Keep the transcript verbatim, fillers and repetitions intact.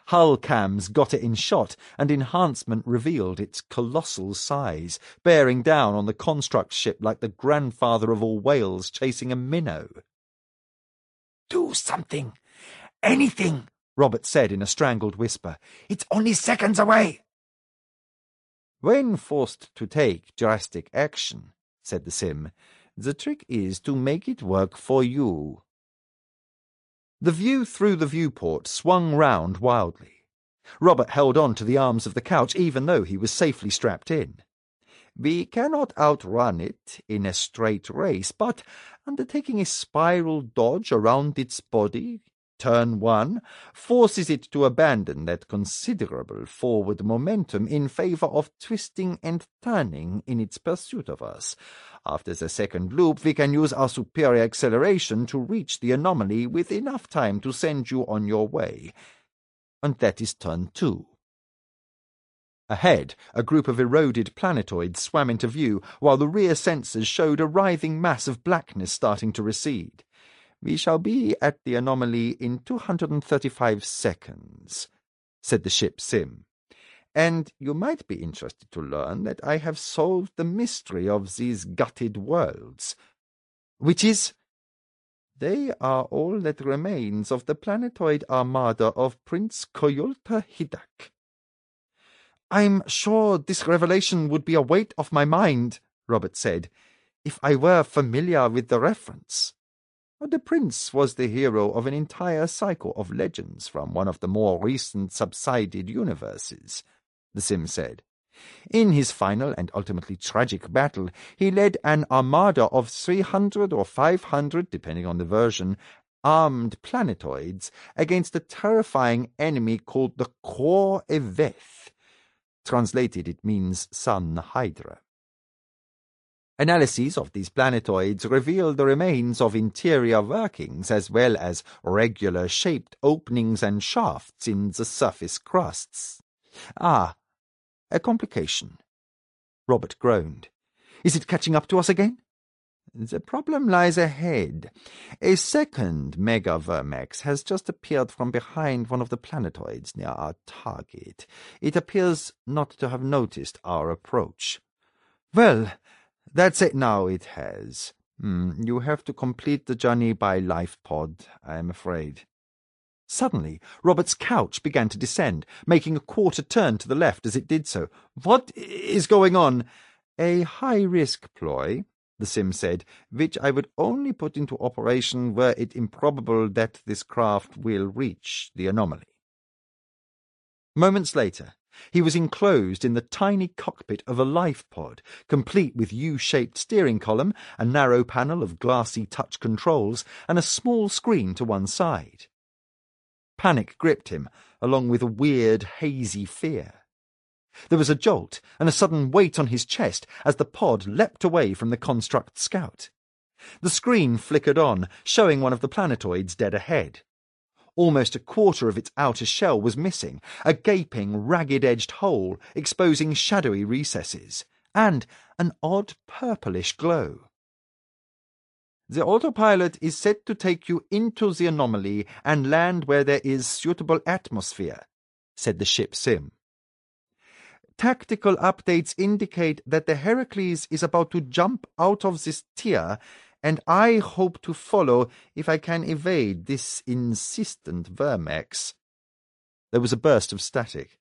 Hull cams got it in shot, and enhancement revealed its colossal size, bearing down on the construct ship like the grandfather of all whales chasing a minnow. "Do something! Anything!" Robert said in a strangled whisper. "It's only seconds away!" "When forced to take drastic action," said the Sim, "the trick is to make it work for you." The view through the viewport swung round wildly. Robert held on to the arms of the couch even though he was safely strapped in. "We cannot outrun it in a straight race, but undertaking a spiral dodge around its body, turn one, forces it to abandon that considerable forward momentum in favor of twisting and turning in its pursuit of us. After the second loop, we can use our superior acceleration to reach the anomaly with enough time to send you on your way. And that is turn two." Ahead, a group of eroded planetoids swam into view, while the rear sensors showed a writhing mass of blackness starting to recede. "We shall be at the anomaly in two hundred thirty-five seconds, said the ship Sim. "And you might be interested to learn that I have solved the mystery of these gutted worlds." "Which is?" "They are all that remains of the planetoid armada of Prince Koyolta Hidak." "I'm sure this revelation would be a weight off my mind," Robert said, "if I were familiar with the reference." "The prince was the hero of an entire cycle of legends from one of the more recent subsided universes," the Sim said. "In his final and ultimately tragic battle, he led an armada of three hundred or five hundred, depending on the version, armed planetoids against a terrifying enemy called the Kor Eveth. Translated, it means Sun Hydra. Analyses of these planetoids reveal the remains of interior workings as well as regular-shaped openings and shafts in the surface crusts. Ah, a complication." Robert groaned. "Is it catching up to us again?" "The problem lies ahead. A second Mega-Vermax has just appeared from behind one of the planetoids near our target. It appears not to have noticed our approach." "Well, that's it now, it has. Hmm, you have to complete the journey by life pod, I am afraid." Suddenly, Robert's couch began to descend, making a quarter turn to the left as it did so. "What is going on?" "A high-risk ploy," the Sim said, "which I would only put into operation were it improbable that this craft will reach the anomaly." Moments later, he was enclosed in the tiny cockpit of a life pod, complete with U-shaped steering column, a narrow panel of glassy touch controls, and a small screen to one side. Panic gripped him, along with a weird, hazy fear. There was a jolt and a sudden weight on his chest as the pod leapt away from the construct scout. The screen flickered on, showing one of the planetoids dead ahead. Almost a quarter of its outer shell was missing, a gaping, ragged-edged hole exposing shadowy recesses, and an odd purplish glow. "The autopilot is set to take you into the anomaly and land where there is suitable atmosphere," said the ship Sim. "Tactical updates indicate that the Heracles is about to jump out of this tier, and I hope to follow if I can evade this insistent Vermax." There was a burst of static.